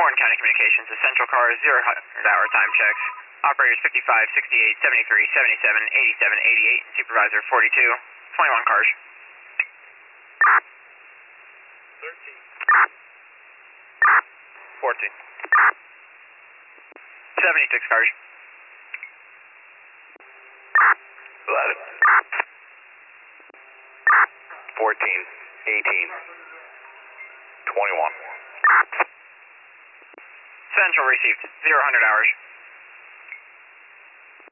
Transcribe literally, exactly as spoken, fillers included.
Warren County Communications, Essential Cars, zero hundred hour time checks. Operators fifty-five, sixty-eight, seventy-three, seventy-seven, eighty-seven, eighty-eight, Supervisor forty-two, twenty-one cars. thirteen. fourteen. seventy-six cars. eleven. fourteen. eighteen. twenty-one. Central received, zero hundred hours.